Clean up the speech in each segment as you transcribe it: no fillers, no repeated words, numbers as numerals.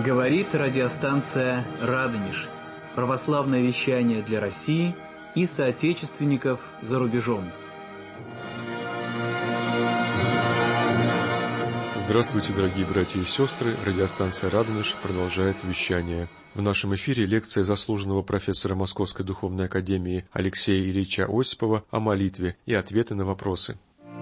Говорит радиостанция «Радонеж». Православное вещание для России и соотечественников за рубежом. Здравствуйте, дорогие братья и сестры! Радиостанция «Радонеж» продолжает вещание. В нашем эфире лекция заслуженного профессора Московской духовной академии Алексея Ильича Осипова о молитве и ответы на вопросы.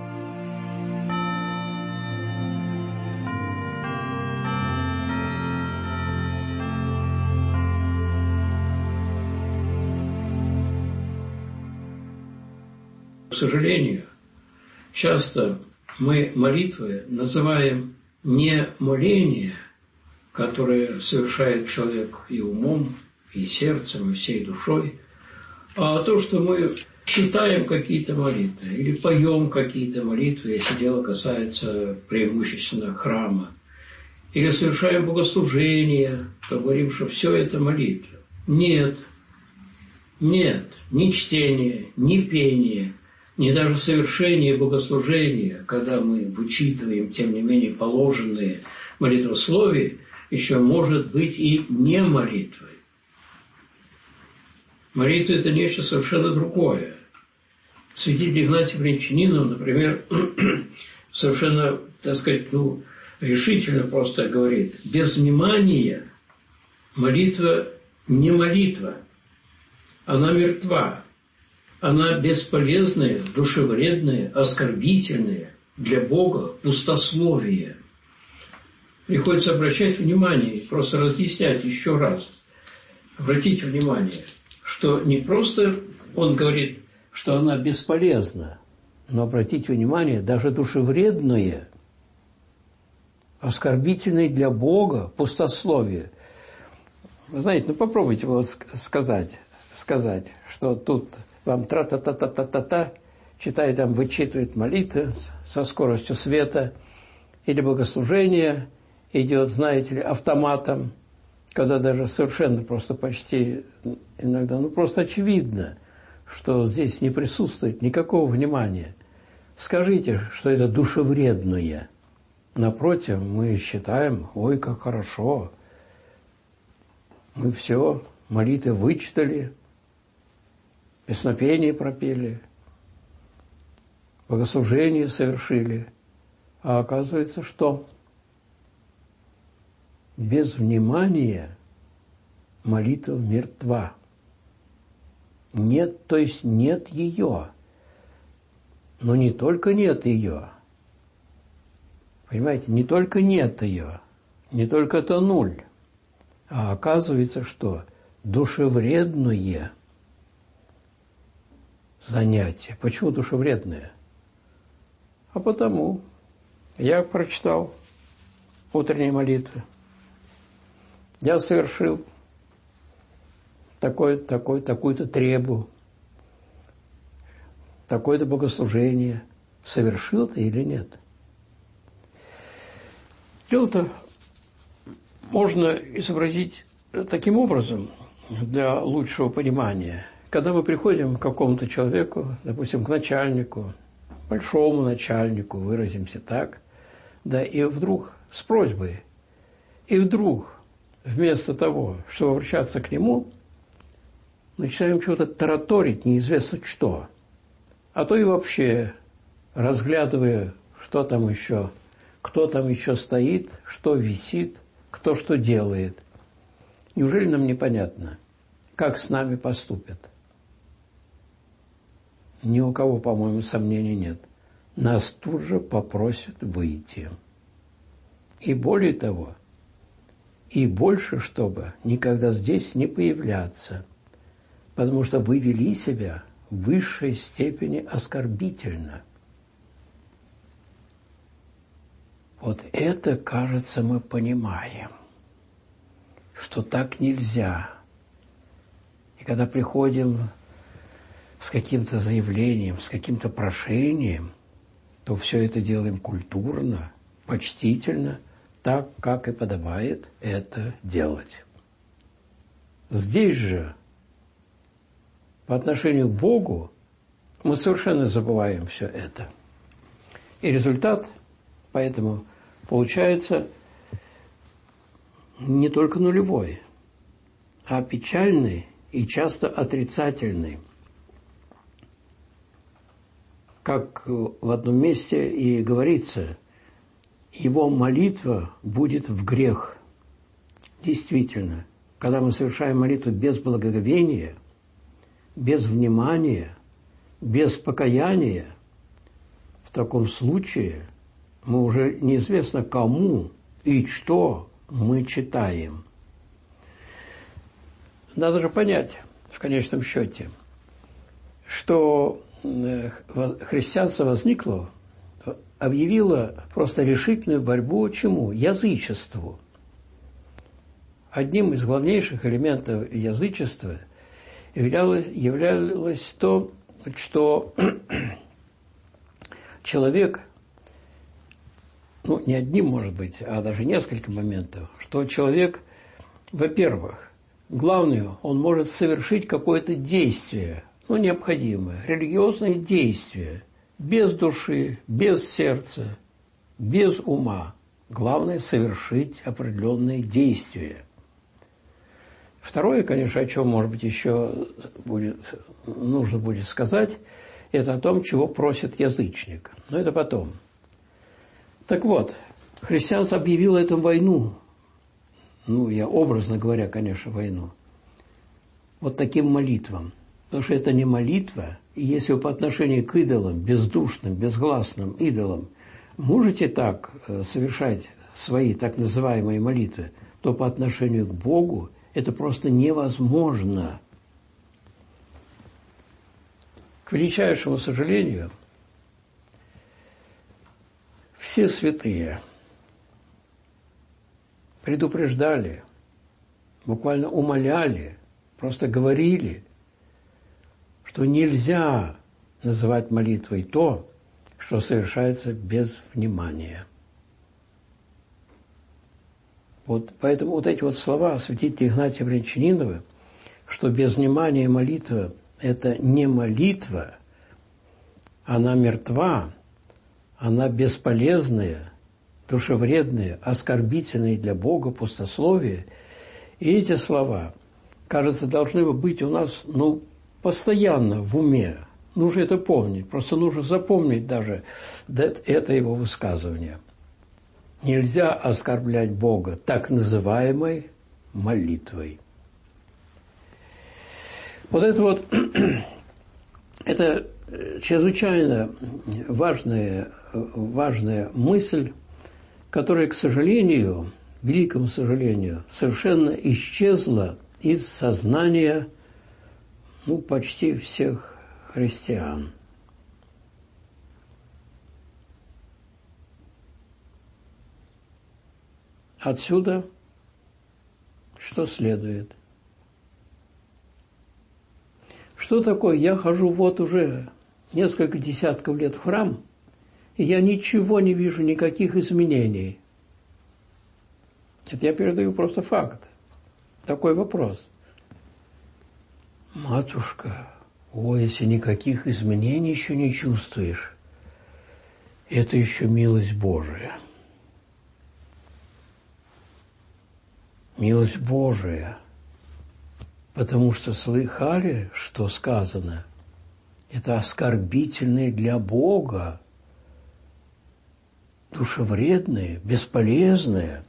К сожалению, часто мы молитвы называем не моление, которое совершает человек и умом, и сердцем, и всей душой, а то, что мы читаем какие-то молитвы или поем какие-то молитвы, если дело касается преимущественно храма, или совершаем богослужение, то говорим, что все это молитва. Нет, ни чтение, ни пение, ни даже совершение богослужения, когда мы вычитываем, тем не менее, положенные молитвословия, еще может быть и не молитвой. Молитва – это нечто совершенно другое. Святитель Игнатий Брянчанинов, например, совершенно, так сказать, решительно просто говорит: без внимания молитва не молитва, она мертва. Она бесполезная, душевредная, оскорбительная, для Бога пустословие. Приходится обращать внимание, просто разъяснять еще раз. Обратите внимание, что не просто он говорит, что она бесполезна, но обратите внимание, даже душевредное, оскорбительное для Бога пустословие. Вы знаете, попробуйте вот сказать, что тут вам тра-та-та-та-та-та-та, читает, там вычитывает молитвы со скоростью света, или богослужение идет, знаете ли, автоматом, когда даже совершенно просто почти иногда, просто очевидно, что здесь не присутствует никакого внимания. Скажите, что это душевредное. Напротив, мы считаем: ой, как хорошо, мы все, молитвы вычитали, песнопение пропели, богослужение совершили. А оказывается, что без внимания молитва мертва. Нет, то есть нет ее. Но не только нет ее. Понимаете, не только нет ее, не только это нуль, а оказывается, что душевредное занятие. Почему душевредное? А потому я прочитал утренние молитвы. Я совершил такую-то требу, такое-то богослужение. Совершил ты или нет? Дело-то можно изобразить таким образом для лучшего понимания. Когда мы приходим к какому-то человеку, допустим, к начальнику, большому начальнику, выразимся так, да, и вдруг с просьбой, и вдруг вместо того, чтобы обращаться к нему, начинаем чего-то тараторить, неизвестно что, а то и вообще разглядывая, что там еще, кто там еще стоит, что висит, кто что делает. Неужели нам непонятно, как с нами поступят? Ни у кого, по-моему, сомнений нет. Нас тут же попросят выйти. И более того, и больше, чтобы никогда здесь не появляться, потому что вы вели себя в высшей степени оскорбительно. Вот это, кажется, мы понимаем, что так нельзя. И когда приходим с каким-то заявлением, с каким-то прошением, то все это делаем культурно, почтительно, так, как и подобает это делать. Здесь же, по отношению к Богу, мы совершенно забываем все это. И результат, поэтому, получается, не только нулевой, а печальный и часто отрицательный. Как в одном месте и говорится, его молитва будет в грех. Действительно, когда мы совершаем молитву без благоговения, без внимания, без покаяния, в таком случае мы уже неизвестно кому и что мы читаем. Надо же понять, в конечном счете, что христианство возникло, объявило просто решительную борьбу чему? Язычеству. Одним из главнейших элементов язычества являлось то, что человек, не одним, может быть, а даже несколько моментов, что человек, во-первых, главное, он может совершить какое-то действие, необходимое, религиозное действие, без души, без сердца, без ума. Главное – совершить определенные действия. Второе, конечно, о чем, может быть, еще нужно будет сказать, это о том, чего просит язычник. Но это потом. Так вот, христианство объявило этому войну. Я образно говоря, конечно, войну. Вот таким молитвам. Потому что это не молитва, и если вы по отношению к идолам, бездушным, безгласным идолам, можете так совершать свои так называемые молитвы, то по отношению к Богу это просто невозможно. К величайшему сожалению, все святые предупреждали, буквально умоляли, просто говорили, что нельзя называть молитвой то, что совершается без внимания. Поэтому эти слова святителя Игнатия Брянчанинова, что без внимания молитва – это не молитва, она мертва, она бесполезная, душевредная, оскорбительная для Бога, пустословие. И эти слова, кажется, должны быть у нас, постоянно в уме. Нужно это помнить, просто нужно запомнить даже это его высказывание. Нельзя оскорблять Бога так называемой молитвой. Это чрезвычайно важная мысль, которая, к сожалению, великому сожалению, совершенно исчезла из сознания почти всех христиан. Отсюда что следует? Что такое? Я хожу уже несколько десятков лет в храм, и я ничего не вижу, никаких изменений. Это я передаю просто факт. Такой вопрос. Матушка, если никаких изменений еще не чувствуешь, это еще милость Божия. Милость Божия. Потому что слыхали, что сказано? Это оскорбительное для Бога, душевредное, бесполезное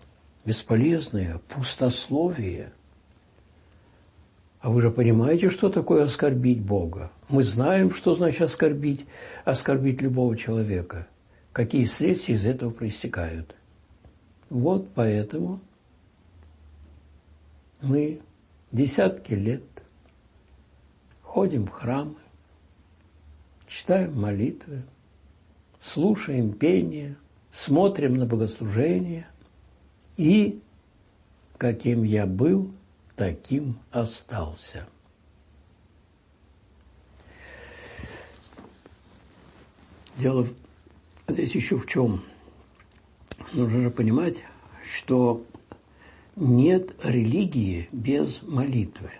пустословие. А вы же понимаете, что такое оскорбить Бога? Мы знаем, что значит оскорбить любого человека. Какие следствия из этого проистекают. Поэтому мы десятки лет ходим в храмы, читаем молитвы, слушаем пение, смотрим на богослужение и, каким я был, таким остался. Дело здесь еще в чем? Нужно же понимать, что нет религии без молитвы.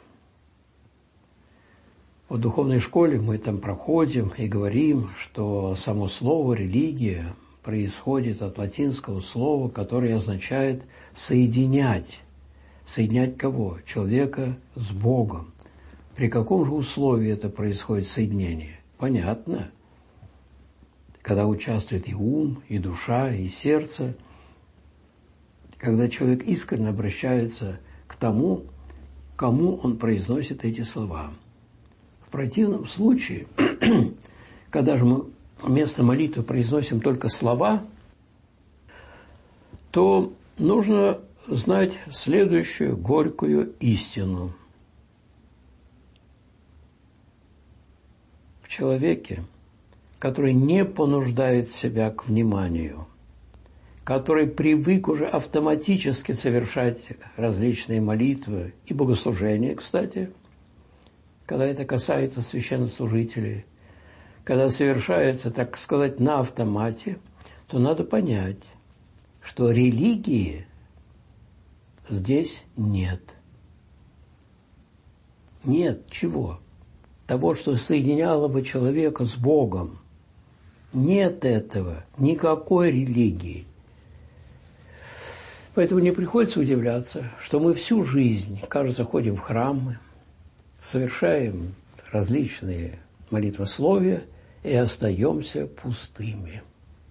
В духовной школе мы там проходим и говорим, что само слово «религия» происходит от латинского слова, которое означает «соединять». Соединять кого? Человека с Богом. При каком же условии это происходит соединение? Понятно. Когда участвует и ум, и душа, и сердце. Когда человек искренне обращается к тому, кому он произносит эти слова. В противном случае, когда же мы вместо молитвы произносим только слова, то нужно знать следующую горькую истину. В человеке, который не понуждает себя к вниманию, который привык уже автоматически совершать различные молитвы и богослужения, кстати, когда это касается священнослужителей, когда совершается, так сказать, на автомате, то надо понять, что религии здесь нет. Нет чего? Того, что соединяло бы человека с Богом. Нет этого, никакой религии. Поэтому не приходится удивляться, что мы всю жизнь, кажется, ходим в храмы, совершаем различные молитвословия и остаемся пустыми.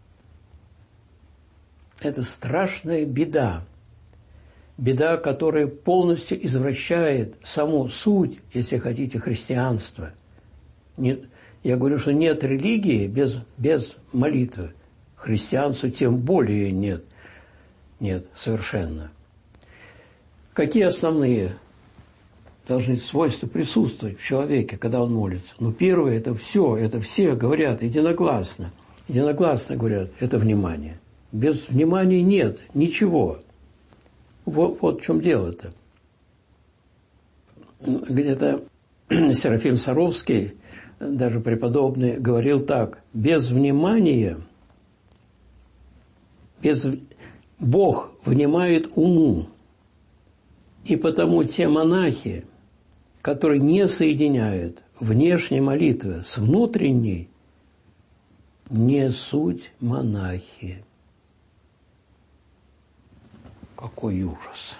Это страшная беда. Беда, которая полностью извращает саму суть, если хотите, христианства. Я говорю, что нет религии без молитвы. Христианства тем более нет. Нет, совершенно. Какие основные должны свойства присутствовать в человеке, когда он молится? Первое, это все говорят единогласно говорят, это внимание. Без внимания нет ничего. Вот в чем дело-то. Где-то Серафим Саровский, даже преподобный, говорил так: без внимания, Бог внимает уму. И потому те монахи, которые не соединяют внешней молитвы с внутренней, не суть монахи. Какой ужас!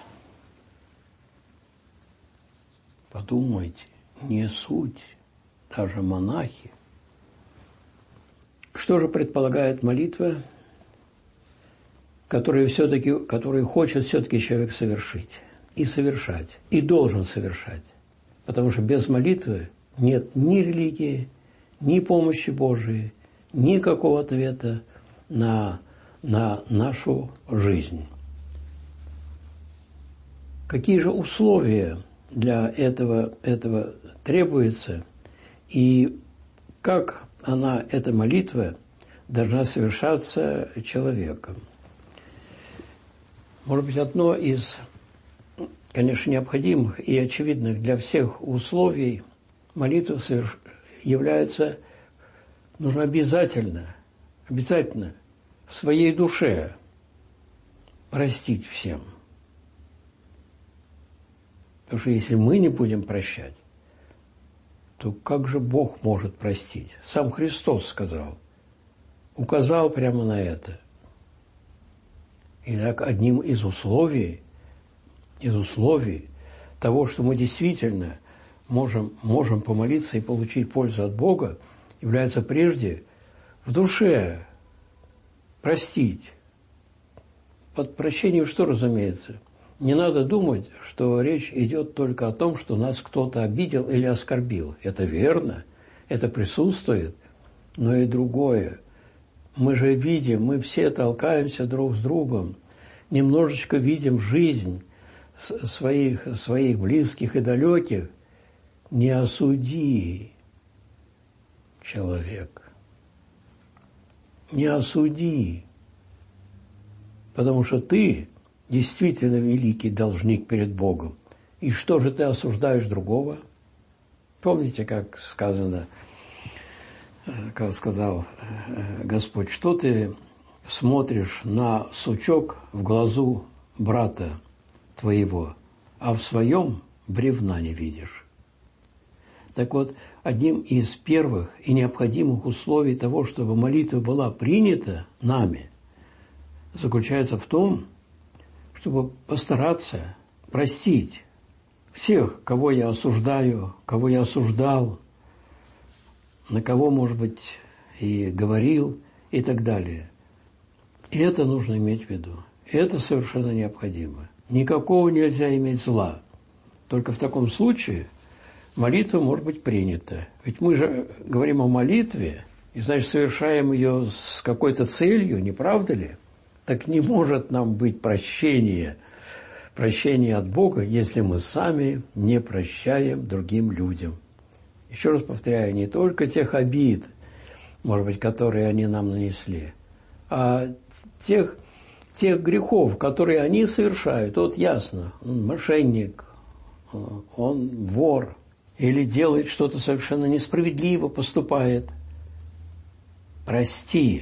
Подумайте, не суть даже монахи. Что же предполагает молитва, которую хочет все-таки человек совершить и совершать, и должен совершать? Потому что без молитвы нет ни религии, ни помощи Божией, никакого ответа на нашу жизнь. Какие же условия для этого требуются, и как эта молитва должна совершаться человеком? Может быть, одно из, конечно, необходимых и очевидных для всех условий молитвы нужно обязательно в своей душе простить всем. Потому что если мы не будем прощать, то как же Бог может простить? Сам Христос сказал, указал прямо на это. И так одним из условий того, что мы действительно можем помолиться и получить пользу от Бога, является прежде в душе простить. Под прощением что разумеется? Не надо думать, что речь идет только о том, что нас кто-то обидел или оскорбил. Это верно, это присутствует, но и другое. Мы же видим, мы все толкаемся друг с другом, немножечко видим жизнь своих близких и далеких. Не осуди, человек, не осуди, потому что ты действительно великий должник перед Богом. И что же ты осуждаешь другого? Помните, как сказано, как сказал Господь, что ты смотришь на сучок в глазу брата твоего, а в своем бревна не видишь? Так вот, одним из первых и необходимых условий того, чтобы молитва была принята нами, заключается в том, чтобы постараться простить всех, кого я осуждаю, кого я осуждал, на кого, может быть, и говорил, и так далее. И это нужно иметь в виду. И это совершенно необходимо. Никакого нельзя иметь зла. Только в таком случае молитва может быть принята. Ведь мы же говорим о молитве, и, значит, совершаем ее с какой-то целью, не правда ли? Так не может нам быть прощение от Бога, если мы сами не прощаем другим людям. Еще раз повторяю, не только тех обид, может быть, которые они нам нанесли, а тех грехов, которые они совершают. Вот ясно, он мошенник, он вор, или делает что-то совершенно несправедливо, поступает. Прости.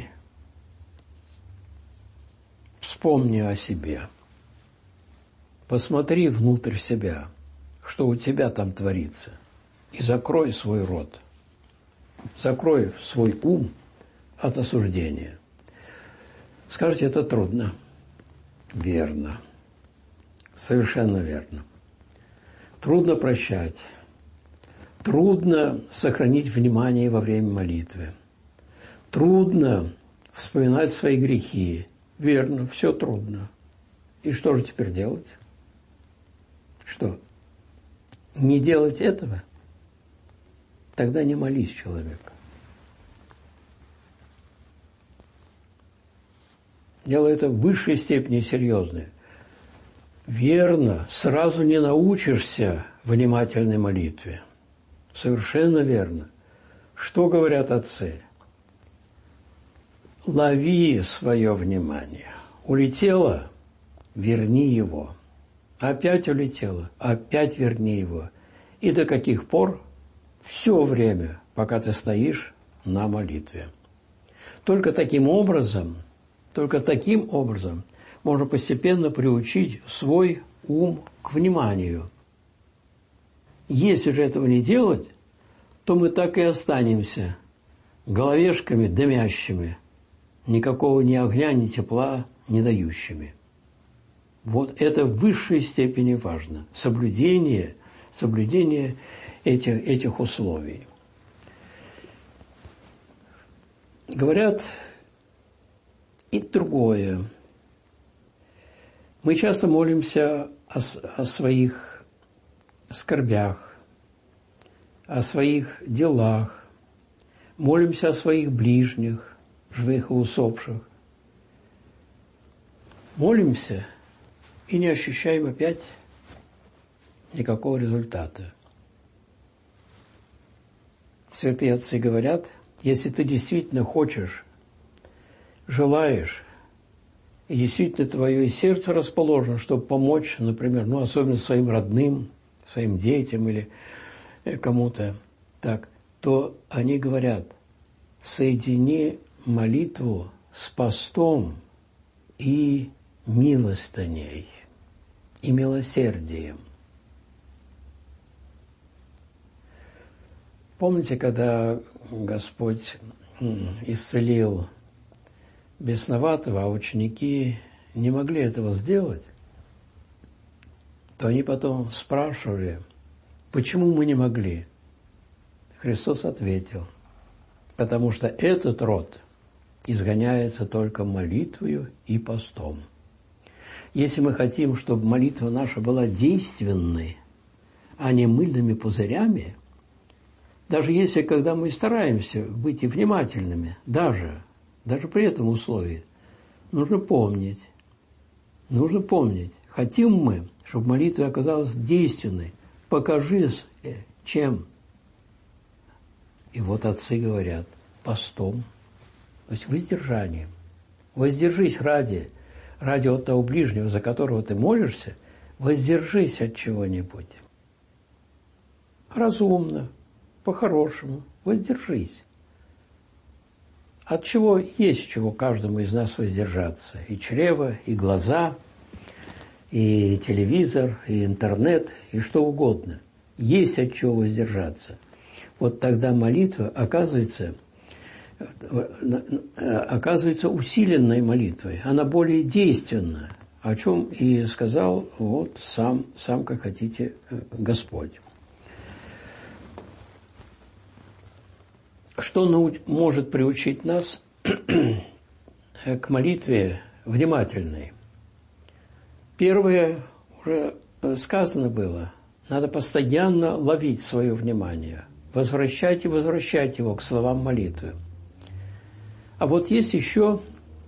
Вспомни о себе. Посмотри внутрь себя, что у тебя там творится, и закрой свой рот. Закрой свой ум от осуждения. Скажете, это трудно. Верно. Совершенно верно. Трудно прощать. Трудно сохранить внимание во время молитвы. Трудно вспоминать свои грехи. Верно, все трудно. И что же теперь делать? Что? Не делать этого? Тогда не молись, человек. Дело это в высшей степени серьезное. Верно, сразу не научишься внимательной молитве. Совершенно верно. Что говорят отцы? Лови свое внимание. Улетело? Верни его. Опять улетело? Опять верни его. И до каких пор? Все время, пока ты стоишь на молитве. Только таким образом можно постепенно приучить свой ум к вниманию. Если же этого не делать, то мы так и останемся головешками дымящими, никакого ни огня, ни тепла не дающими. Вот это в высшей степени важно. Соблюдение этих условий. Говорят и другое. Мы часто молимся о своих скорбях, о своих делах, молимся о своих ближних, живых и усопших. Молимся и не ощущаем опять никакого результата. Святые отцы говорят, если ты действительно хочешь, желаешь, и действительно твое сердце расположено, чтобы помочь, например, особенно своим родным, своим детям или кому-то, так, то они говорят, соедини молитву с постом и милостыней, и милосердием. Помните, когда Господь исцелил бесноватого, а ученики не могли этого сделать, то они потом спрашивали, почему мы не могли? Христос ответил, потому что этот род изгоняется только молитвою и постом. Если мы хотим, чтобы молитва наша была действенной, а не мыльными пузырями, даже если, когда мы стараемся быть и внимательными, даже при этом условии, нужно помнить, хотим мы, чтобы молитва оказалась действенной, покажи, чем. И вот отцы говорят, постом, то есть воздержанием. Воздержись ради от того ближнего, за которого ты молишься, воздержись от чего-нибудь. Разумно, по-хорошему, воздержись. От чего есть чего каждому из нас воздержаться? И чрево, и глаза, и телевизор, и интернет, и что угодно. Есть от чего воздержаться. Вот тогда молитва оказывается усиленной молитвой. Она более действенна. о чем и сказал вот сам как хотите Господь. Что может приучить нас к молитве внимательной? Первое уже сказано было. Надо постоянно ловить свое внимание, возвращать и возвращать его к словам молитвы. А вот есть еще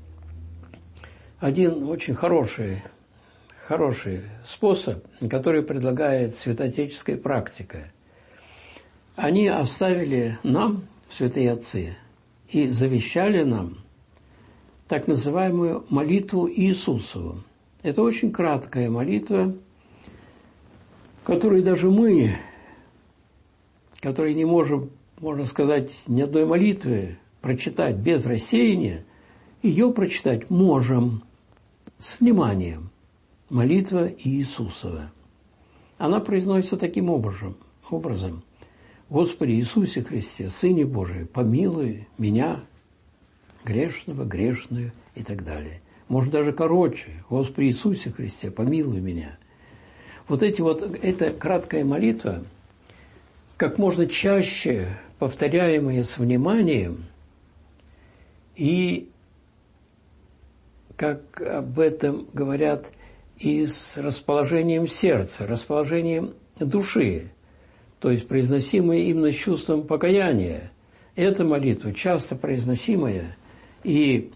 один очень хороший способ, который предлагает святоотеческая практика. Они оставили нам, святые отцы, и завещали нам так называемую молитву Иисусову. Это очень краткая молитва, которую даже мы, которые не можем, можно сказать, ни одной молитвы прочитать без рассеяния, ее прочитать можем с вниманием. Молитва Иисусова. Она произносится таким образом. Господи Иисусе Христе, Сыне Божий, помилуй меня, грешного, грешную и так далее. Может, даже короче. Господи Иисусе Христе, помилуй меня. Эта краткая молитва, как можно чаще повторяемая с вниманием, и, как об этом говорят, и с расположением сердца, расположением души, то есть произносимая именно с чувством покаяния. Эта молитва, часто произносимая, и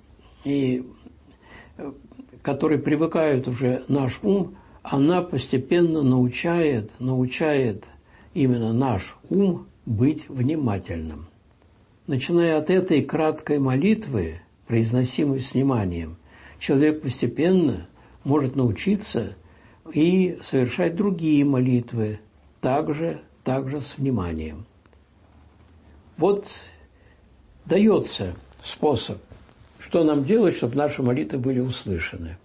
которой привыкает уже наш ум, она постепенно научает именно наш ум быть внимательным. Начиная от этой краткой молитвы, произносимой с вниманием, человек постепенно может научиться и совершать другие молитвы, также с вниманием. Вот дается способ, что нам делать, чтобы наши молитвы были услышаны.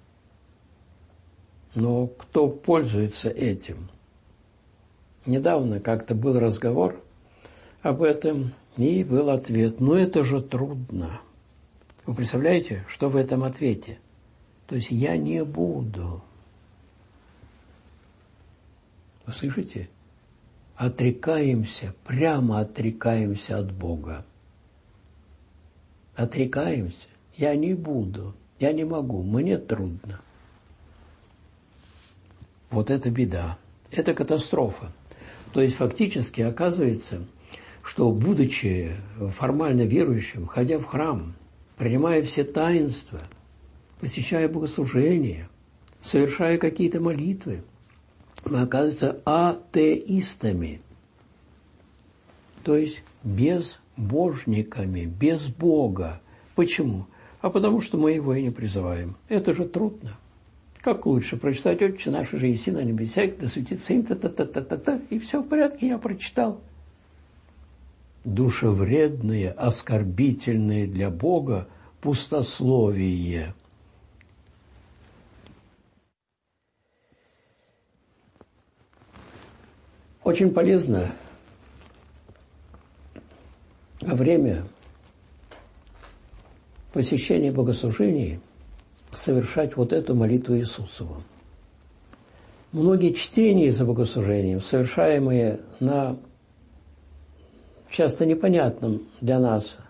Но кто пользуется этим? Недавно как-то был разговор об этом, и был ответ: ну это же трудно. Вы представляете, что в этом ответе? То есть я не буду. Вы слышите? Прямо отрекаемся от Бога. Отрекаемся. Я не буду, я не могу, мне трудно. Вот это беда, это катастрофа. То есть фактически оказывается, что, будучи формально верующим, ходя в храм, принимая все таинства, посещая богослужения, совершая какие-то молитвы, мы оказываемся атеистами, то есть безбожниками, без Бога. Почему? А потому что мы его и не призываем. Это же трудно. Как лучше прочитать «Отче наш, же еси на небесах, да светится им та-та-та-та-та-та», и все в порядке, я прочитал. Душевредное, оскорбительное для Бога пустословие. Очень полезно во время посещения богослужений совершать вот эту молитву Иисусову. Многие чтения за богослужением, совершаемые на часто непонятном для нас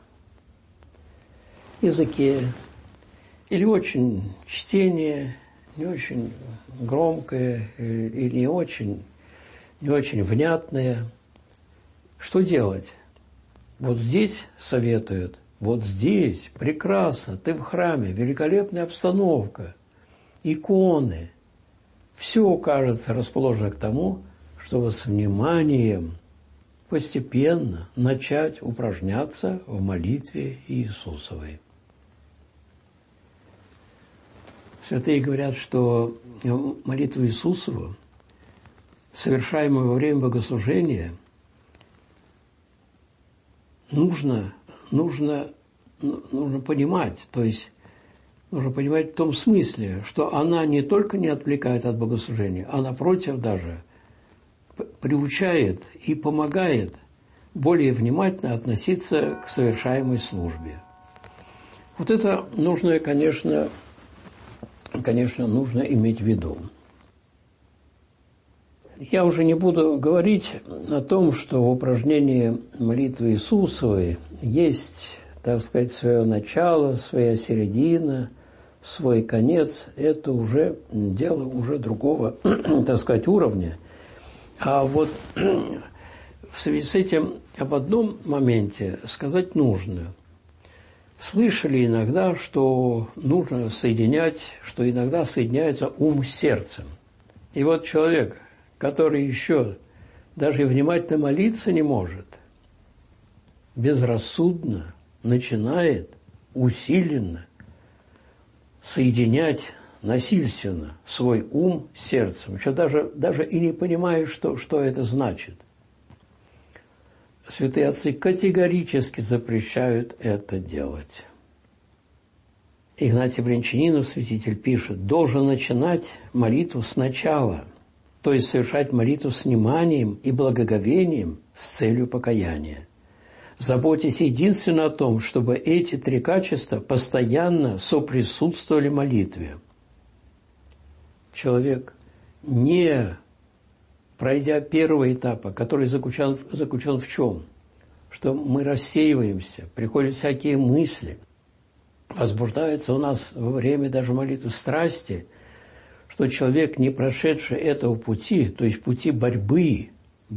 языке, или очень чтение не очень громкое, или не очень внятное. Что делать? Вот здесь советуют, вот здесь прекрасно, ты в храме, великолепная обстановка, иконы. Все, кажется, расположено к тому, чтобы с вниманием постепенно начать упражняться в молитве Иисусовой. Святые говорят, что молитву Иисусову, совершаемую во время богослужения, нужно понимать, то есть нужно понимать в том смысле, что она не только не отвлекает от богослужения, а напротив даже приучает и помогает более внимательно относиться к совершаемой службе. Вот это нужно, конечно, конечно, нужно иметь в виду. Я уже не буду говорить о том, что в упражнении молитвы Иисусовой есть, так сказать, свое начало, своя середина, свой конец. Это уже дело уже другого, так сказать, уровня. А вот в связи с этим об одном моменте сказать нужно. Слышали иногда, что нужно соединять, что иногда соединяется ум с сердцем. И вот человек, который еще даже и внимательно молиться не может, безрассудно начинает усиленно соединять насильственно свой ум с сердцем, еще даже и не понимая, что это значит. Святые отцы категорически запрещают это делать. Игнатий Брянчанинов, святитель, пишет: должен начинать молитву сначала, то есть совершать молитву с вниманием и благоговением с целью покаяния. Заботьтесь единственно о том, чтобы эти три качества постоянно соприсутствовали в молитве. Человек, не пройдя первого этапа, который заключен в чем? Что мы рассеиваемся, приходят всякие мысли, возбуждаются у нас во время даже молитвы страсти, что человек, не прошедший этого пути, то есть пути борьбы,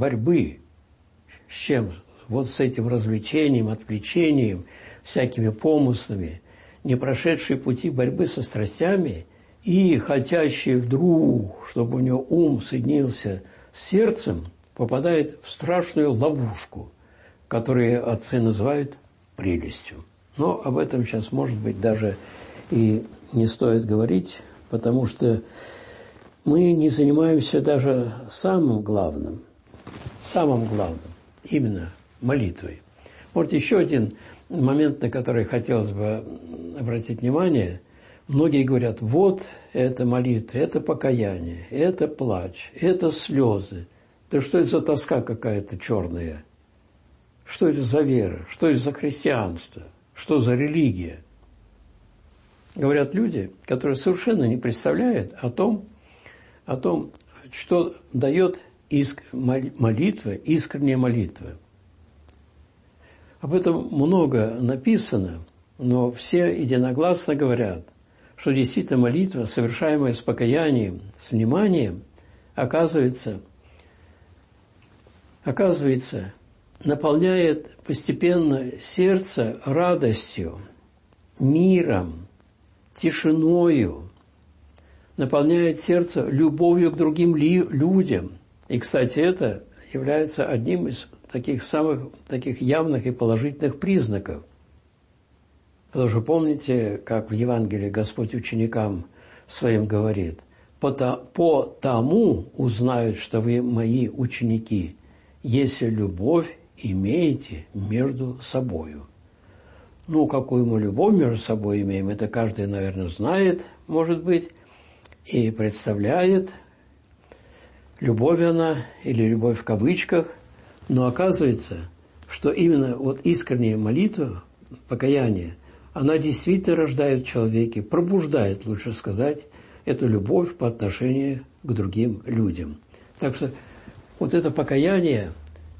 с чем? Вот с этим развлечением, отвлечением, всякими помыслами, не прошедший пути борьбы со страстями и хотящий вдруг, чтобы у него ум соединился с сердцем, попадает в страшную ловушку, которую отцы называют прелестью. Но об этом сейчас, может быть, даже и не стоит говорить, потому что мы не занимаемся даже самым главным, именно молитвой. Вот еще один момент, на который хотелось бы обратить внимание. Многие говорят: вот это молитва, это покаяние, это плач, это слезы. Да что это за тоска какая-то черная? Что это за вера? Что это за христианство? Что за религия? Говорят люди, которые совершенно не представляют о том, что дает молитва, искренняя молитва. Об этом много написано, но все единогласно говорят, что действительно молитва, совершаемая с покаянием, с вниманием, оказывается, наполняет постепенно сердце радостью, миром, тишиною, наполняет сердце любовью к другим людям. И, кстати, это является одним из таких явных и положительных признаков. Потому что помните, как в Евангелии Господь ученикам своим говорит: «По тому узнают, что вы мои ученики, если любовь имеете между собою». Ну, какую мы любовь между собой имеем, это каждый, наверное, знает, может быть, и представляет. Любовь она, или любовь в кавычках, но оказывается, что именно вот искренняя молитва, покаяние, она действительно рождает в человеке, пробуждает, лучше сказать, эту любовь по отношению к другим людям. Так что вот это покаяние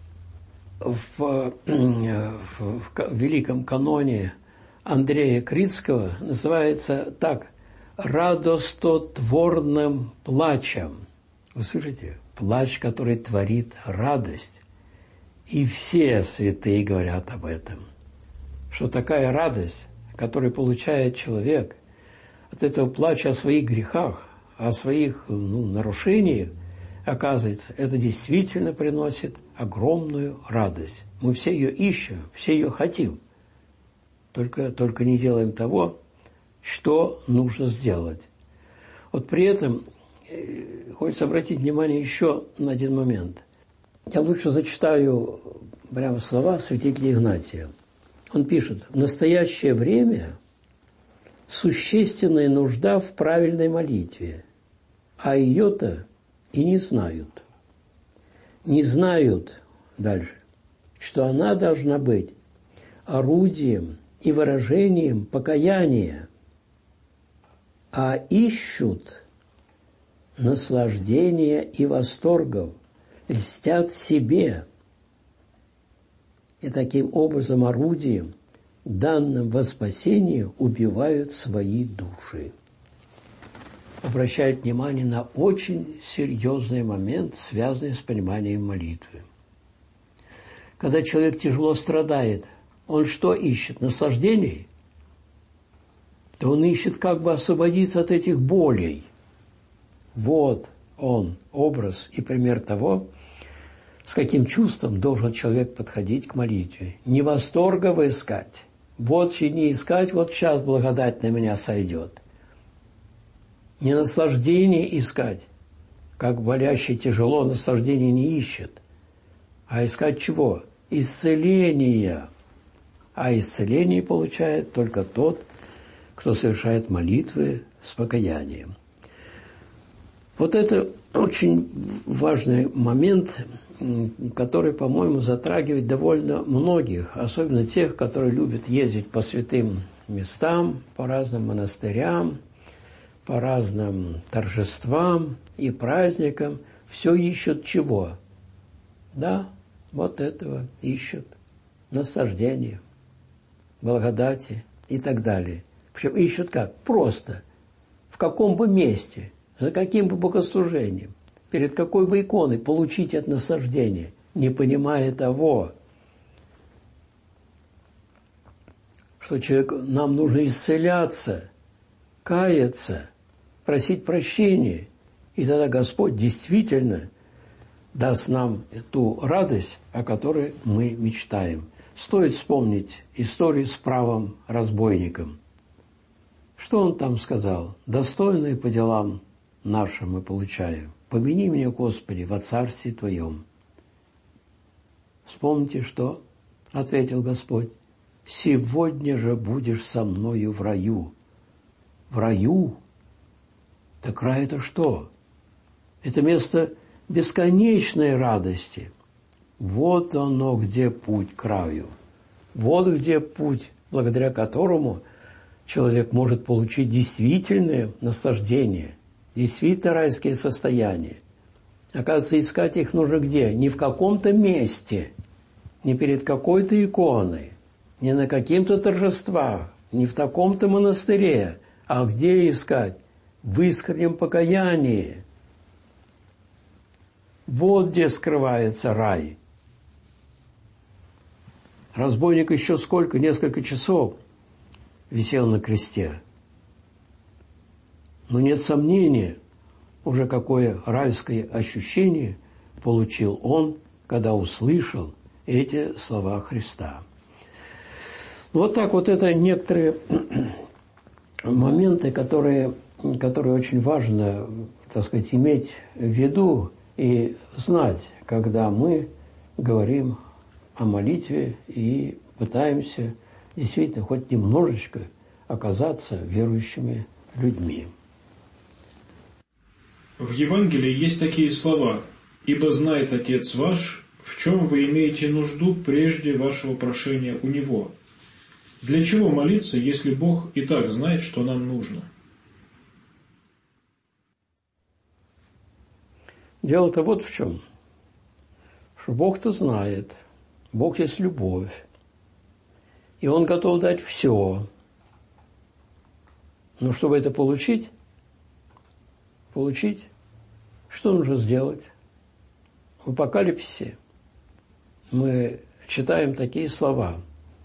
в великом каноне Андрея Критского называется так: радостотворным плачем. Вы слышите? Плач, который творит радость. И все святые говорят об этом. Что такая радость, которую получает человек от этого плача о своих грехах, о своих нарушениях, оказывается, это действительно приносит огромную радость. Мы все ее ищем, все ее хотим. Только не делаем того, что нужно сделать. Вот при этом хочется обратить внимание еще на один момент. Я лучше зачитаю прямо слова святителя Игнатия. Он пишет: в настоящее время существенная нужда в правильной молитве, а ее-то и не знают. Не знают дальше, что она должна быть орудием и выражением покаяния. а ищут наслаждения и восторгов, льстят себе. И таким образом орудием, данным во спасение, убивают свои души. Обращает внимание на очень серьезный момент, связанный с пониманием молитвы. Когда человек тяжело страдает, он что ищет? Наслаждений? То он ищет как бы освободиться от этих болей. Вот он, образ и пример того, с каким чувством должен человек подходить к молитве. Не восторга искать. Вот не искать, вот сейчас благодать на меня сойдет. Не наслаждение искать. Как болящий тяжело, наслаждение не ищет. А искать чего? Исцеления. А исцеление получает только тот, кто совершает молитвы с покаянием. Вот это очень важный момент, который, по-моему, затрагивает довольно многих, особенно тех, которые любят ездить по святым местам, по разным монастырям, по разным торжествам и праздникам. Все ищут чего? Да, вот этого ищут. Наслаждения, благодати и так далее. Причем ищут как? Просто. В каком бы месте, за каким бы богослужением, перед какой бы иконой получить это наслаждение, не понимая того, что нам нужно исцеляться, каяться, просить прощения, и тогда Господь действительно даст нам ту радость, о которой мы мечтаем. Стоит вспомнить историю с правым разбойником. Что он там сказал? «Достойные по делам нашим мы получаем. Помяни меня, Господи, во Царстве Твоем». Вспомните, что ответил Господь. «Сегодня же будешь со мною в раю». В раю? Так рай – это что? Это место бесконечной радости. Вот оно, где путь к раю. Вот где путь, благодаря которому человек может получить действительное наслаждение, действительно райские состояния. Оказывается, искать их нужно где? Не в каком-то месте, не перед какой-то иконой, не на каких-то торжествах, не в таком-то монастыре, а где искать? В искреннем покаянии. Вот где скрывается рай. Разбойник еще сколько? Несколько часов висел на кресте. Но нет сомнения, уже какое райское ощущение получил он, когда услышал эти слова Христа. Вот так вот это некоторые моменты, которые очень важно, так сказать, иметь в виду и знать, когда мы говорим о молитве и пытаемся действительно хоть немножечко оказаться верующими людьми. В Евангелии есть такие слова: «Ибо знает Отец ваш, в чем вы имеете нужду прежде вашего прошения у Него». Для чего молиться, если Бог и так знает, что нам нужно? Дело-то вот в чем. Что Бог-то знает. Бог есть любовь. И Он готов дать все. Но чтобы это получить, что нужно сделать? В Апокалипсисе мы читаем такие слова.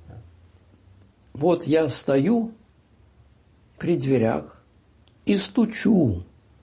«Вот я стою при дверях и стучу,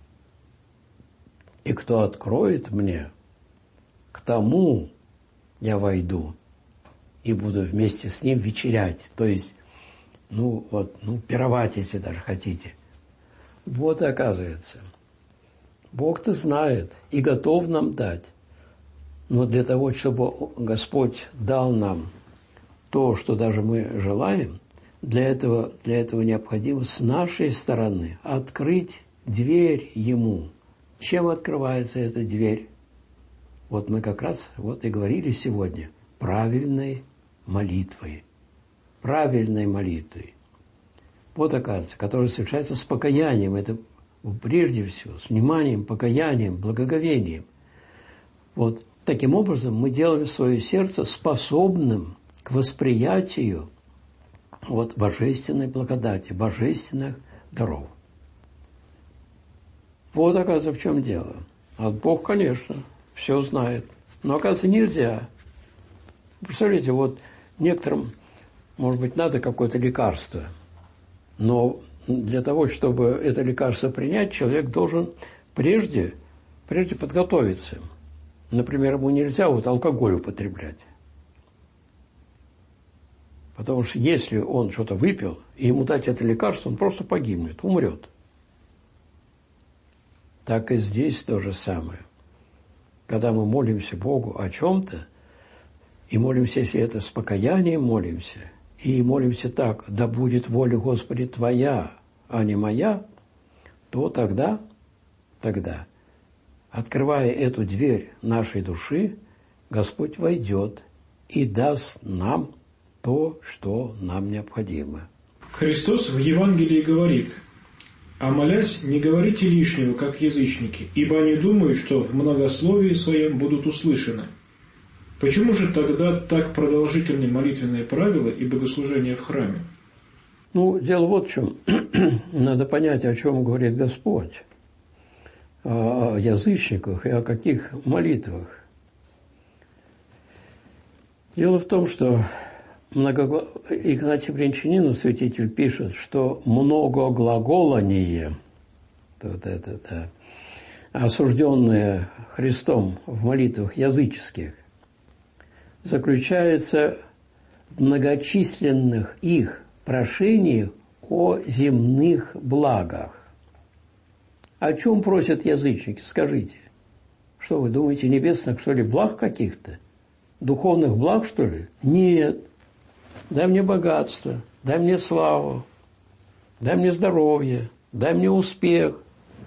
и кто откроет мне, к тому я войду и буду вместе с ним вечерять». То есть, пировать, если даже хотите. Вот и оказывается, Бог-то знает и готов нам дать. Но для того, чтобы Господь дал нам то, что даже мы желаем, для этого необходимо с нашей стороны открыть дверь Ему. Чем открывается эта дверь? Вот мы как раз и говорили сегодня. Правильной молитвой. Правильной молитвой. Вот, оказывается, который совершается с покаянием. Это прежде всего с вниманием, покаянием, благоговением. Вот таким образом мы делаем свое сердце способным к восприятию вот божественной благодати, божественных даров. Вот, оказывается, в чем дело. А Бог, конечно, все знает. Но, оказывается, нельзя. Представляете, вот некоторым, может быть, надо какое-то лекарство. Но для того, чтобы это лекарство принять, человек должен прежде подготовиться. Например, ему нельзя вот алкоголь употреблять. Потому что если он что-то выпил, и ему дать это лекарство, он просто погибнет, умрет. Так и здесь то же самое. Когда мы молимся Богу о чем-то, и молимся, если это с покаянием молимся, и молимся так: да будет воля Господи Твоя, а не моя, то тогда, открывая эту дверь нашей души, Господь войдет и даст нам то, что нам необходимо. Христос в Евангелии говорит: «А молясь, не говорите лишнего, как язычники, ибо они думают, что в многословии своем будут услышаны». Почему же тогда так продолжительны молитвенные правила и богослужения в храме? Ну, дело вот в чем. Надо понять, о чем говорит Господь. О язычниках и о каких молитвах. Дело в том, что Игнатий Брянчанинов, святитель, пишет, что многоглаголание, вот это, да, осужденное Христом в молитвах языческих, заключается в многочисленных их прошениях о земных благах. О чем просят язычники? Скажите. Что вы думаете, небесных, что ли, благ каких-то? Духовных благ, что ли? Нет. Дай мне богатство, дай мне славу, дай мне здоровье, дай мне успех.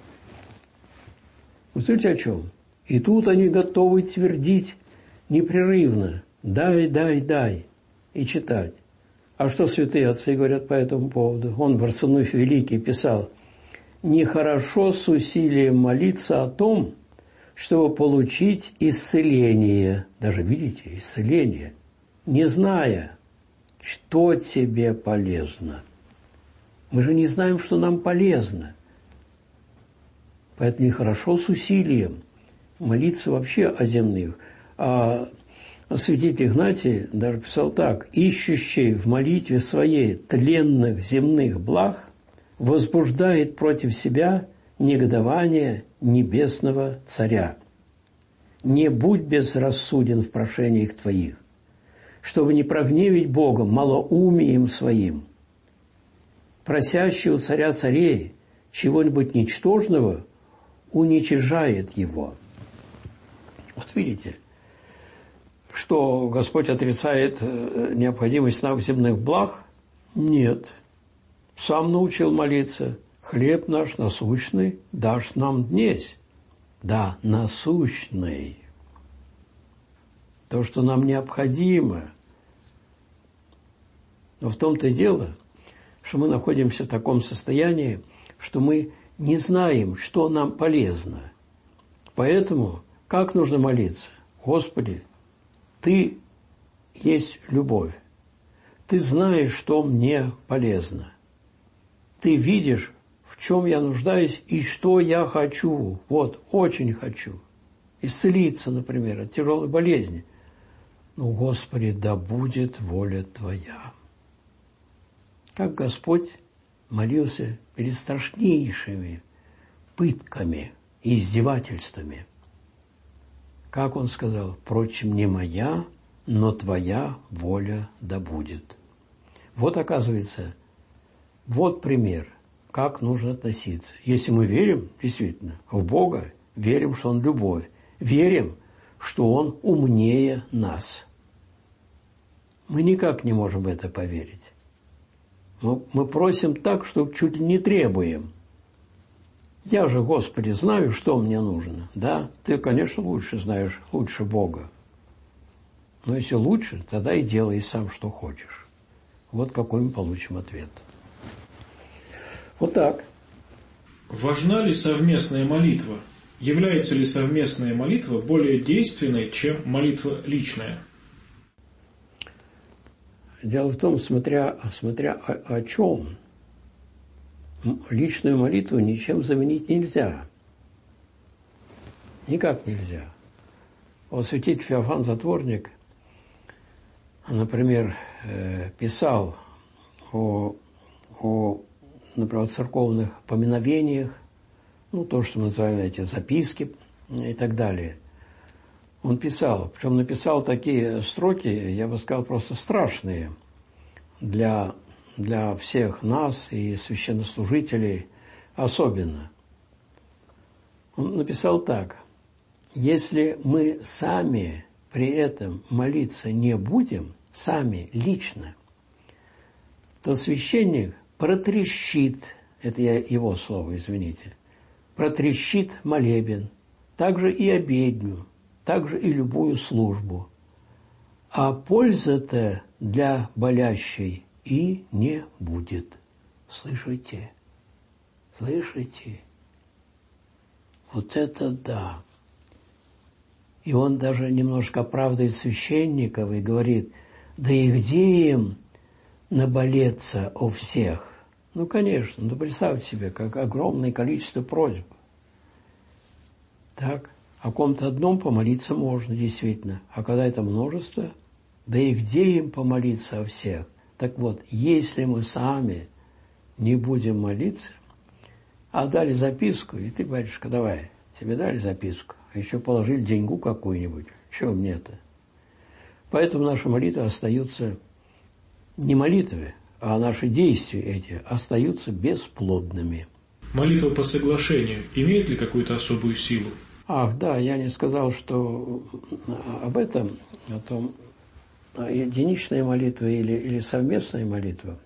Вы слышите, о чем? И тут они готовы твердить непрерывно: дай, дай, дай, и читать. А что святые отцы говорят по этому поводу? Он, Варсонофий Великий, писал: нехорошо с усилием молиться о том, чтобы получить исцеление. Даже, видите, исцеление, не зная, что тебе полезно. Мы же не знаем, что нам полезно. Поэтому нехорошо с усилием молиться вообще о земных. А святитель Игнатий даже писал так: ищущий в молитве своей тленных земных благ возбуждает против себя негодование небесного царя. Не будь безрассуден в прошениях твоих, чтобы не прогневить Бога малоумием своим. Просящий у царя царей чего-нибудь ничтожного уничижает его. Вот видите, что Господь отрицает необходимость нам земных благ? Нет. Сам научил молиться: хлеб наш насущный дашь нам днесь. Да, насущный. То, что нам необходимо. Но в том-то и дело, что мы находимся в таком состоянии, что мы не знаем, что нам полезно. Поэтому как нужно молиться? Господи, Ты есть любовь. Ты знаешь, что мне полезно. Ты видишь, в чем я нуждаюсь и что я хочу. Вот, очень хочу. Исцелиться, например, от тяжелой болезни. Ну, Господи, да будет воля Твоя. Как Господь молился перед страшнейшими пытками и издевательствами. Как Он сказал: впрочем, не моя, но Твоя воля да будет. Вот, оказывается, вот пример, как нужно относиться. Если мы верим действительно в Бога, верим, что Он любовь, верим, что Он умнее нас. Мы никак не можем в это поверить. Мы просим так, что чуть ли не требуем. Я же, Господи, знаю, что мне нужно. Да, Ты, конечно, лучше знаешь, лучше Бога. Но если лучше, тогда и делай сам, что хочешь. Вот какой мы получим ответ. Вот так. Важна ли совместная молитва? Является ли совместная молитва более действенной, чем молитва личная? Дело в том, смотря о чем. Личную молитву ничем заменить нельзя. Никак нельзя. Вот святитель Феофан Затворник, например, писал например, церковных поминовениях, то, что мы называем эти записки и так далее. Он писал, причем написал такие строки, я бы сказал, просто страшные для всех нас и священнослужителей особенно. Он написал так: если мы сами при этом молиться не будем, сами лично, то священник протрещит, это я его слово, извините, протрещит молебен, также и обедню, также и любую службу. А пользы-то для болящей и не будет. Слышите? Слышите? Вот это да. И он даже немножко оправдывает священников и говорит: да и где им наболеться о всех? Конечно, представьте себе, как огромное количество просьб. Так, о ком-то одном помолиться можно, действительно. А когда это множество, да и где им помолиться о всех? Так вот, если мы сами не будем молиться, а дали записку, и ты, батюшка, давай, тебе дали записку, а еще положили деньгу какую-нибудь, чего мне-то? Поэтому наши молитвы остаются не молитвы, а наши действия эти остаются бесплодными. Молитва по соглашению имеет ли какую-то особую силу? Ах, да, я не сказал, что об этом, о том, единичная молитва или совместная молитва.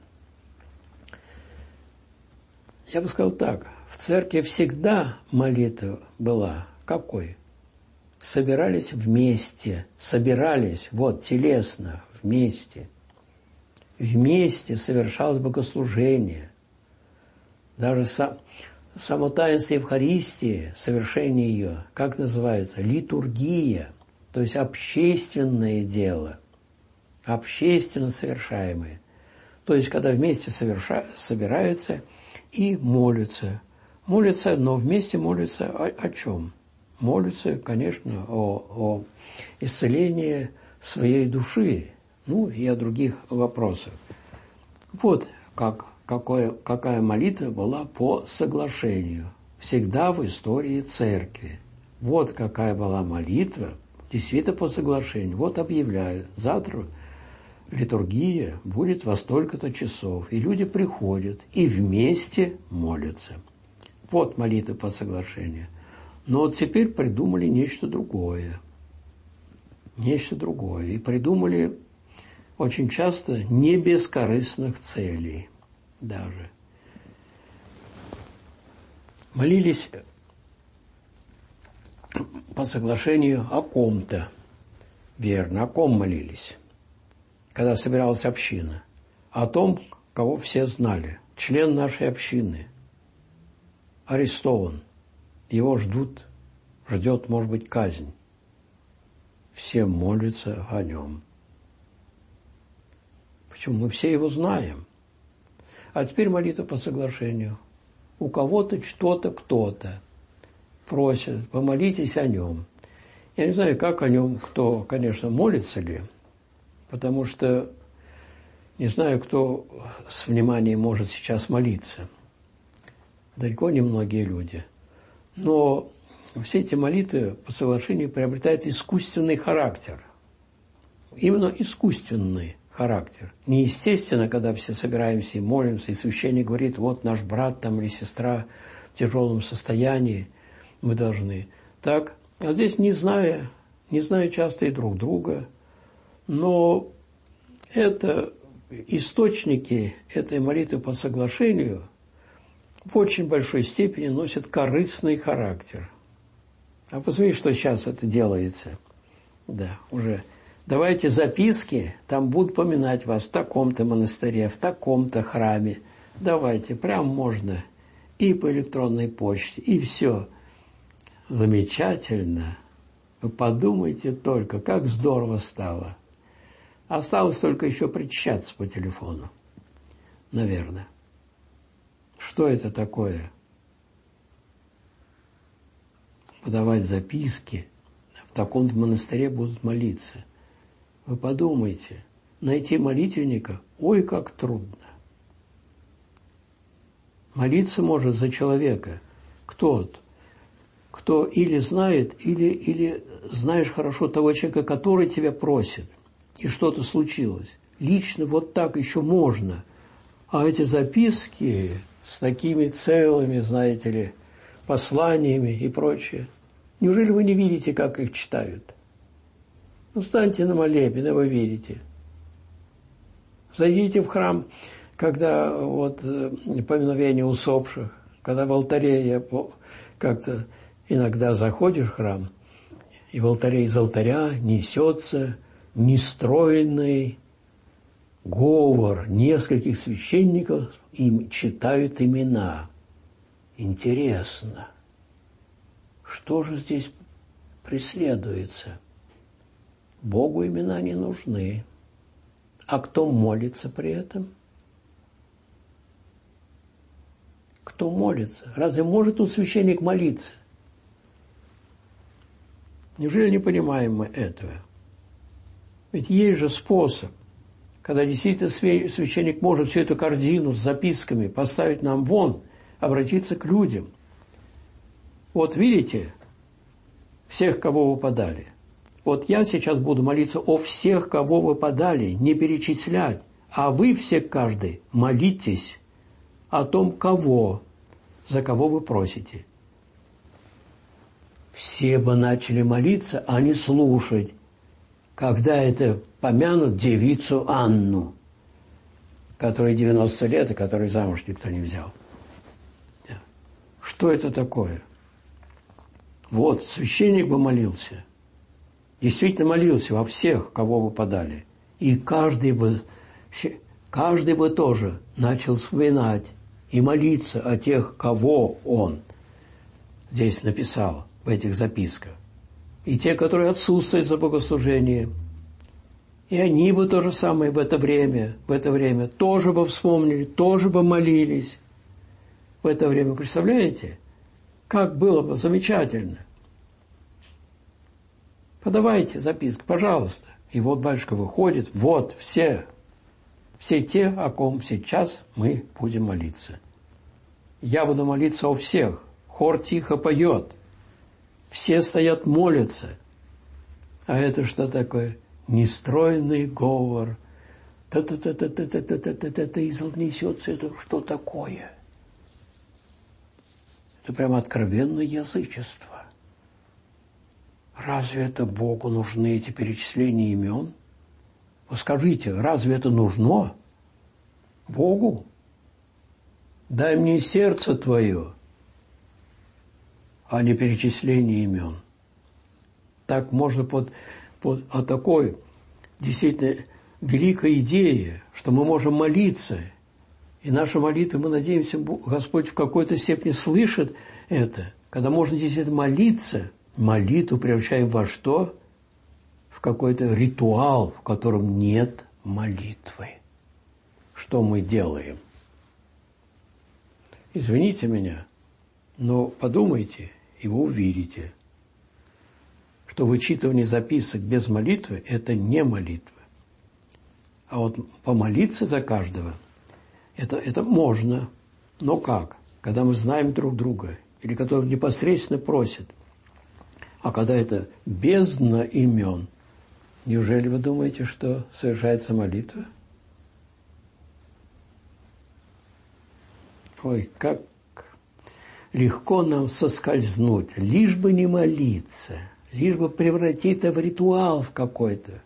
Я бы сказал так: в церкви всегда молитва была какой? Собирались вместе, телесно, вместе. Вместе совершалось богослужение. Даже само таинство Евхаристии, совершение ее, как называется? Литургия, то есть общественное дело, общественно совершаемое. То есть, когда вместе собираются и молятся. Молятся, но вместе молятся о чем? Молятся, конечно, о исцелении своей души, и о других вопросах. Вот какая молитва была по соглашению. Всегда в истории церкви. Вот какая была молитва, действительно по соглашению. Вот объявляют: завтра литургия будет во столько-то часов. И люди приходят и вместе молятся. Вот молитва по соглашению. Но вот теперь придумали нечто другое. Нечто другое. И придумали очень часто не бескорыстных целей даже. Молились по соглашению о ком-то. Верно, о ком молились? Когда собиралась община. О том, кого все знали. Член нашей общины арестован. Его ждет, может быть, казнь. Все молятся о нем. Почему? Мы все его знаем. А теперь молитва по соглашению. У кого-то что-то, кто-то просит: помолитесь о нем. Я не знаю, как о нем кто, конечно, молится ли, потому что не знаю, кто с вниманием может сейчас молиться. Далеко не многие люди. Но все эти молитвы по соглашению приобретают искусственный характер. Именно искусственный характер. Неестественно, когда все собираемся и молимся, и священник говорит: вот наш брат или сестра в тяжелом состоянии, мы должны. Так, а здесь не зная часто и друг друга, но это источники этой молитвы по соглашению в очень большой степени носят корыстный характер. А посмотрите, что сейчас это делается. Да, уже. Давайте записки, там будут поминать вас в таком-то монастыре, в таком-то храме. Давайте, прям можно и по электронной почте, и все. Замечательно. Вы подумайте только, как здорово стало. Осталось только еще причащаться по телефону. Наверное. Что это такое? Подавать записки. В таком-то монастыре будут молиться. Вы подумайте, найти молитвенника, ой, как трудно. Молиться может за человека кто или знает, или знаешь хорошо того человека, который тебя просит, и что-то случилось. Лично вот так еще можно. А эти записки с такими целыми, знаете ли, посланиями и прочее, неужели вы не видите, как их читают? Ну, встаньте на молебен, и вы видите. Зайдите в храм, когда вот поминовение усопших, когда в алтаре, я как-то иногда заходишь в храм, и в алтаре из алтаря несется нестройный говор нескольких священников, им читают имена. Интересно, что же здесь преследуется? Богу имена не нужны. А кто молится при этом? Кто молится? Разве может тут священник молиться? Неужели не понимаем мы этого? Ведь есть же способ, когда действительно священник может всю эту корзину с записками поставить нам вон, обратиться к людям. Вот видите, всех, кого вы подали. Вот я сейчас буду молиться о всех, кого вы подали, не перечислять. А вы все, каждый, молитесь о том, за кого вы просите. Все бы начали молиться, а не слушать, когда это помянут девицу Анну, которой 90 лет, и которой замуж никто не взял. Что это такое? Вот, священник бы молился. Действительно молился во всех, кого вы подали. И каждый бы тоже начал вспоминать и молиться о тех, кого он здесь написал в этих записках. И те, которые отсутствуют за богослужением. И они бы то же самое в это время тоже бы вспомнили, тоже бы молились. В это время, представляете, как было бы замечательно. Подавайте записки, пожалуйста. И вот батюшка выходит, вот все те, о ком сейчас мы будем молиться. Я буду молиться о всех. Хор тихо поет. Все стоят, молятся. А это что такое? Нестройный говор. Та-та-та-та-та-та-та-та-та несется. Это что такое? Это прямо откровенное язычество. Разве это Богу нужны эти перечисления имен? Вы скажите, разве это нужно Богу? Дай мне сердце твое, а не перечисление имен. Так можно под такой действительно великой идее, что мы можем молиться, и наша молитва, мы надеемся, Господь в какой-то степени слышит это, когда можно действительно молиться. Молитву превращаем во что? В какой-то ритуал, в котором нет молитвы. Что мы делаем? Извините меня, но подумайте, и вы увидите, что вычитывание записок без молитвы – это не молитва. А вот помолиться за каждого – это можно. Но как? Когда мы знаем друг друга, или который непосредственно просит. А когда это бездна имен, неужели вы думаете, что совершается молитва? Ой, как легко нам соскользнуть, лишь бы не молиться, лишь бы превратить это в ритуал в какой-то.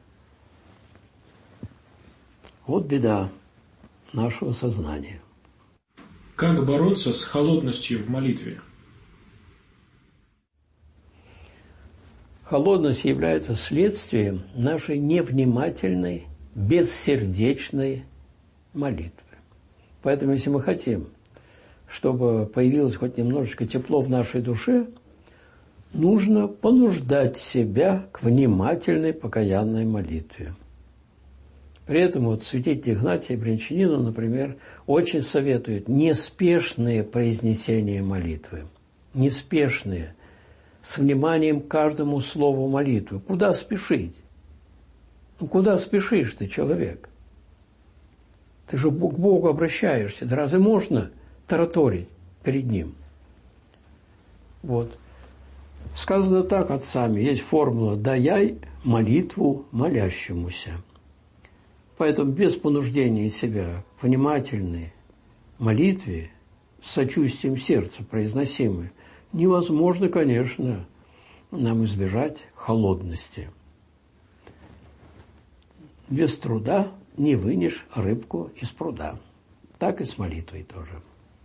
Вот беда нашего сознания. Как бороться с холодностью в молитве? Холодность является следствием нашей невнимательной, бессердечной молитвы. Поэтому, если мы хотим, чтобы появилось хоть немножечко тепло в нашей душе, нужно понуждать себя к внимательной покаянной молитве. При этом вот святитель Игнатий Брянчанину, например, очень советует неспешные произнесения молитвы. Неспешные, с вниманием к каждому слову молитвы. Куда спешить? Ну, куда спешишь ты, человек? Ты же к Богу обращаешься. Да разве можно тараторить перед Ним? Вот. Сказано так отцами. Есть формула «даяй молитву молящемуся». Поэтому без понуждения себя к внимательной молитве с сочувствием сердца произносимой невозможно, конечно, нам избежать холодности. Без труда не вынешь рыбку из пруда. Так и с молитвой тоже.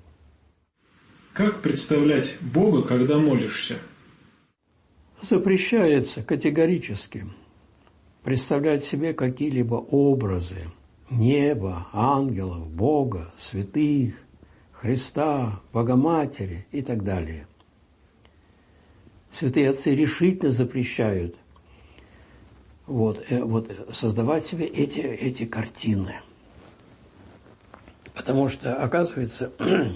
Как представлять Бога, когда молишься? Запрещается категорически представлять себе какие-либо образы неба, ангелов, Бога, святых, Христа, Богоматери и так далее. Святые отцы решительно запрещают создавать себе эти картины. Потому что, оказывается,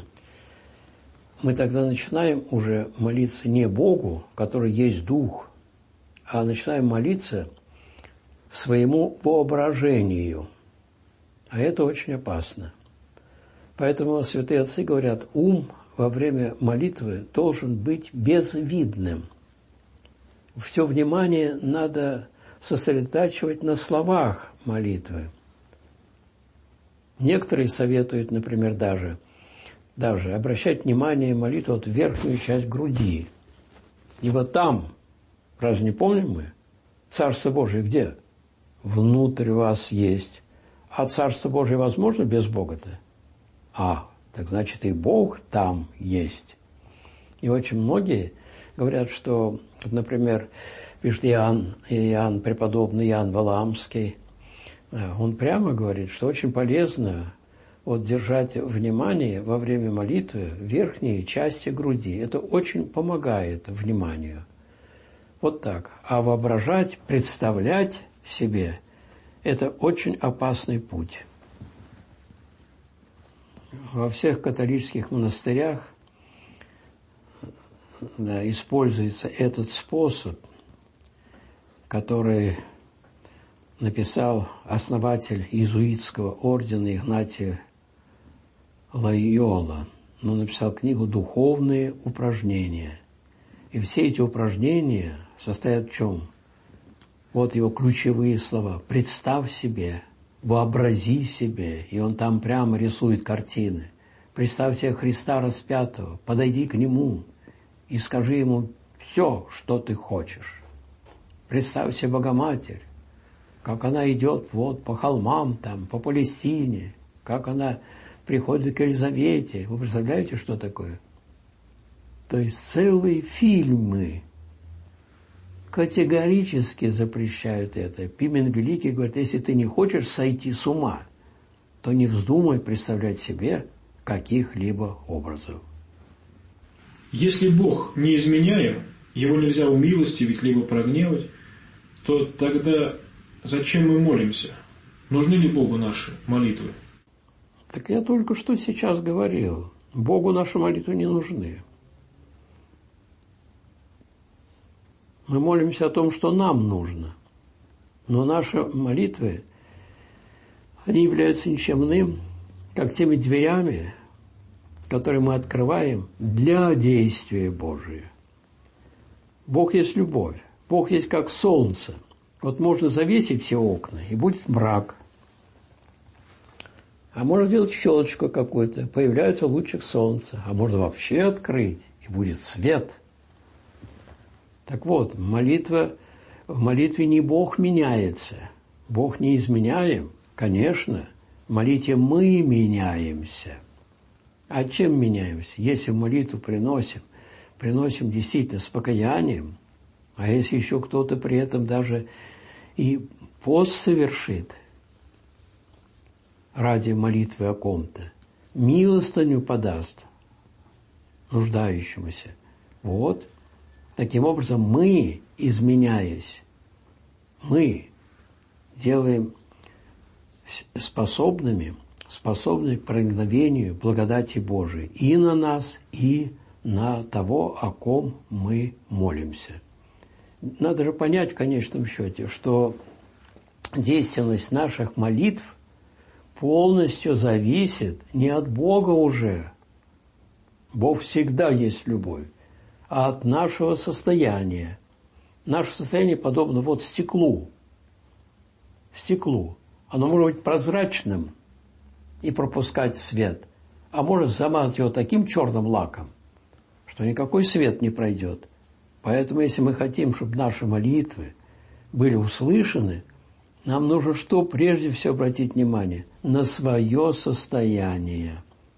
мы тогда начинаем уже молиться не Богу, который есть Дух, а начинаем молиться своему воображению. А это очень опасно. Поэтому святые отцы говорят, ум во время молитвы должен быть безвидным. Все внимание надо сосредотачивать на словах молитвы. Некоторые советуют, например, даже обращать внимание молитву в верхнюю часть груди. Ибо там, разве не помним мы, Царство Божие где? Внутрь вас есть. А Царство Божие возможно без Бога-то? Так значит, и Бог там есть. И очень многие говорят, что, например, пишет Иоанн, преподобный Иоанн Валаамский, он прямо говорит, что очень полезно держать внимание во время молитвы в верхней части груди. Это очень помогает вниманию. Вот так. А воображать, представлять себе – это очень опасный путь. Во всех католических монастырях используется этот способ, который написал основатель иезуитского ордена Игнатий Лойола. Он написал книгу «Духовные упражнения». И все эти упражнения состоят в чем? Вот его ключевые слова. «Представь себе», «Вообрази себе», и он там прямо рисует картины. «Представь себе Христа распятого, подойди к Нему и скажи Ему все, что ты хочешь. Представь себе Богоматерь, как она идет по холмам, по Палестине, как она приходит к Елизавете». Вы представляете, что такое? То есть целые фильмы категорически запрещают это. Пимен Великий говорит, если ты не хочешь сойти с ума, то не вздумай представлять себе каких-либо образов. Если Бог неизменяем, Его нельзя умилостивить либо прогневать, то тогда зачем мы молимся? Нужны ли Богу наши молитвы? Так я только что сейчас говорил. Богу наши молитвы не нужны. Мы молимся о том, что нам нужно. Но наши молитвы, они являются ничем иным, как теми дверями, которые мы открываем для действия Божия. Бог есть любовь. Бог есть как солнце. Вот можно завесить все окна, и будет мрак. А можно сделать щелочку какую-то, появляется лучик солнца. А можно вообще открыть, и будет свет. Так вот, в молитве не Бог меняется. Бог не изменяем, конечно. В молитве мы меняемся. А чем меняемся? Если в молитву приносим действительно с покаянием, а если еще кто-то при этом даже и пост совершит ради молитвы о ком-то, милостыню подаст нуждающемуся. Вот. Таким образом, мы, изменяясь, мы делаем способными к проникновению благодати Божией и на нас, и на того, о ком мы молимся. Надо же понять в конечном счете, что действенность наших молитв полностью зависит не от Бога уже, Бог всегда есть любовь, а от нашего состояния. Наше состояние подобно вот стеклу. Стеклу. Оно может быть прозрачным и пропускать свет, а может замазать его таким черным лаком, что никакой свет не пройдет. Поэтому, если мы хотим, чтобы наши молитвы были услышаны, нам нужно что? Прежде всего обратить внимание на свое состояние.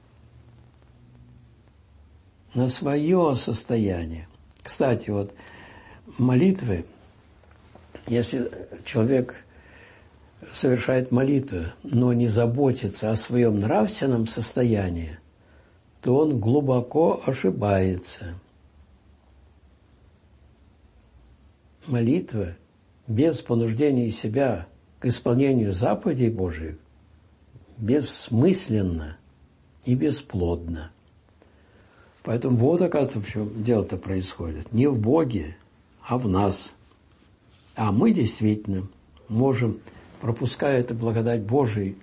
На свое состояние. Кстати, вот молитвы, если человек совершает молитву, но не заботится о своем нравственном состоянии, то он глубоко ошибается. Молитва без понуждения себя к исполнению заповедей Божьих бессмысленна и бесплодна. Поэтому вот, оказывается, в чем дело-то происходит. Не в Боге, а в нас. А мы действительно можем, пропуская эту благодать Божию,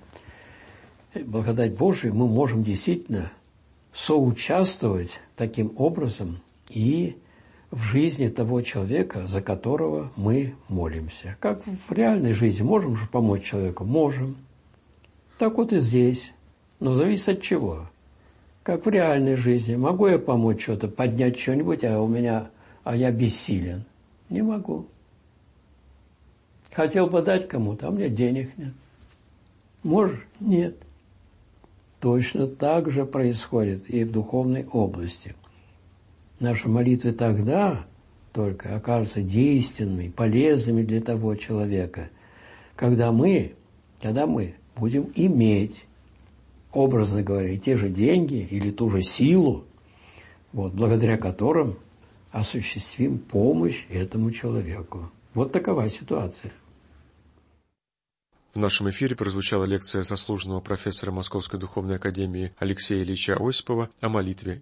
мы можем действительно соучаствовать таким образом и в жизни того человека, за которого мы молимся. Как в реальной жизни. Можем же помочь человеку? Можем. Так вот и здесь. Но зависит от чего? Как в реальной жизни. Могу я помочь что-то, поднять что-нибудь, а я бессилен? Не могу. Хотел бы дать кому-то, а у меня денег нет. Можешь? Нет. Точно так же происходит и в духовной области. Наши молитвы тогда только окажутся действенными, полезными для того человека, когда мы будем иметь, образно говоря, те же деньги или ту же силу, вот, благодаря которым осуществим помощь этому человеку. Вот такова ситуация. В нашем эфире прозвучала лекция заслуженного профессора Московской духовной академии Алексея Ильича Осипова о молитве.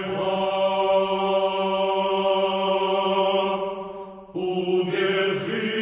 Убежи